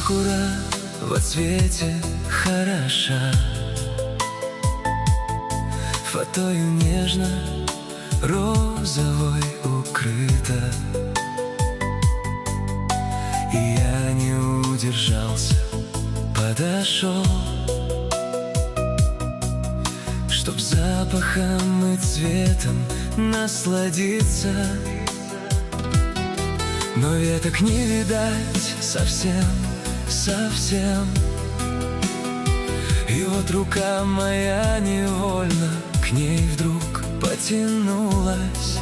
Сакура во цвете хороша, фатою нежно розовой укрыта. И я не удержался, подошел, чтоб запахом и цветом насладиться. Но веток не видать совсем, совсем. И вот рука моя невольно к ней вдруг потянулась.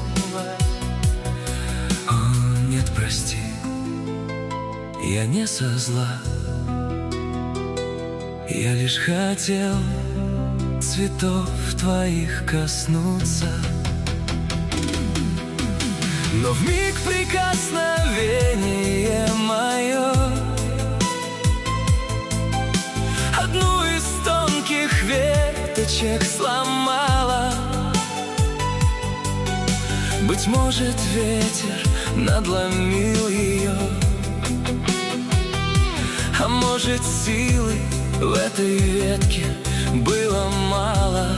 О, нет, прости, я не со зла. Я лишь хотел цветов твоих коснуться. Но вмиг прикосновение мое одну из тонких веточек сломала. Быть может, ветер надломил ее, а может, силы в этой ветке было мало.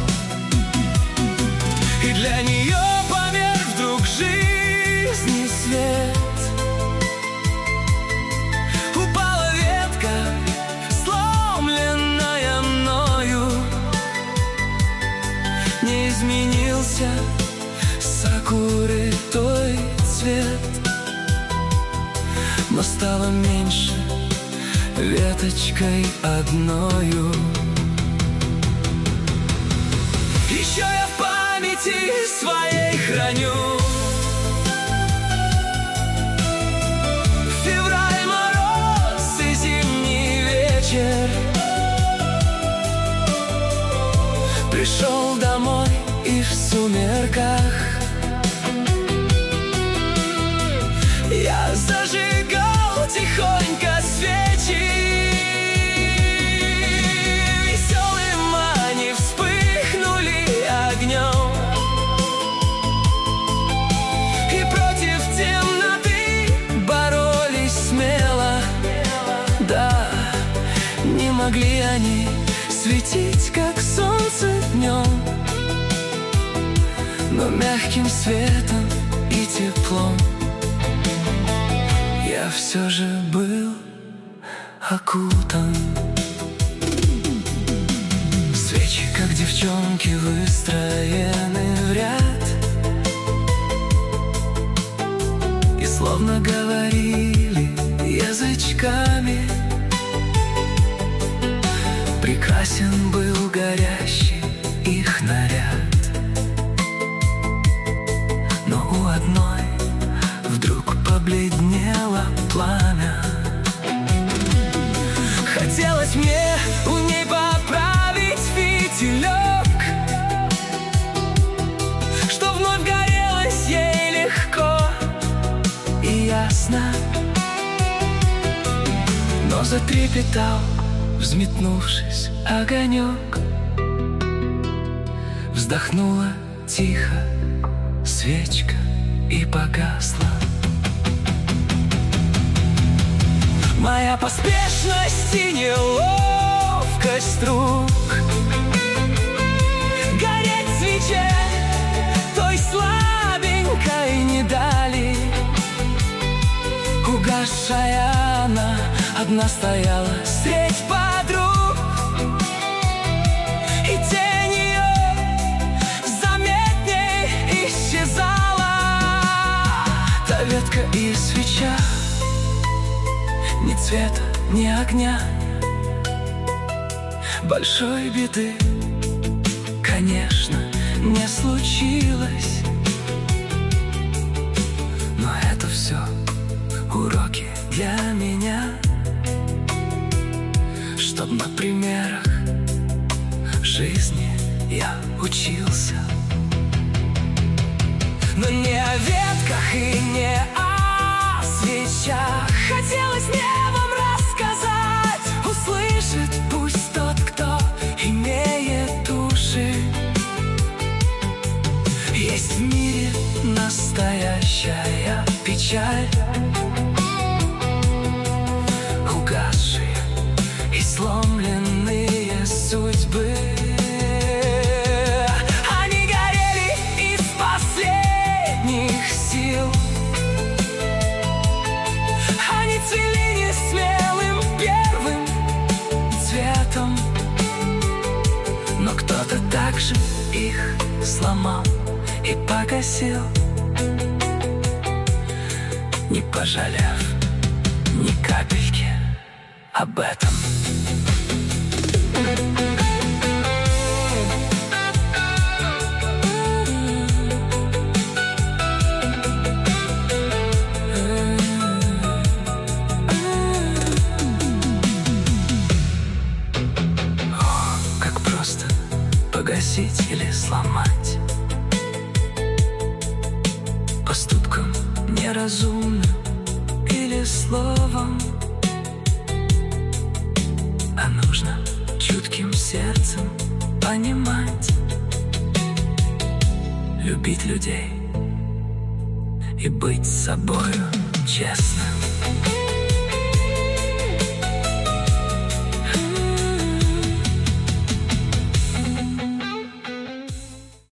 И для нее померк вдруг жизни свет. Упала ветка, сломленная мною. Не изменился сакуры той цвет, но стало меньше веточкой одною. Еще я в памяти своей храню февраль, мороз и зимний вечер. Пришел домой и в сумерках я зажигал тихонько свечи. Веселым они вспыхнули огнем, и против темноты боролись смело. Да, не могли они светить, как солнце днем, но мягким светом и теплом я все же был окутан. Свечи, как девчонки, выстроены в ряд, и словно говорили язычками. Прекрасен был горящий их наряд, но у одной вдруг побледнело пламя. Хотелось мне у ней поправить фитилек, что вновь горелось ей легко и ясно. Но затрепетал, взметнувшись, огонек. Вздохнула тихо свечка и погасла. Моя поспешность и неловкость рук гореть свече той слабенькой не дали. Угасшая она одна стояла средь подруг, и тень ее заметней исчезала. Та ветка и свеча, ни цвета, ни огня, большой беды, конечно, не случилось. Но это все уроки для меня, чтоб на примерах жизни я учился. Но не о ветках и не о свечах хотелось мне вам рассказать. Услышит пусть тот, кто имеет уши. Есть в мире настоящая печаль, угас как же их сломал и погасил, не пожалев ни капельки об этом. Погасить или сломать поступком неразумным или словом, а нужно чутким сердцем понимать, любить людей и быть с собою честным.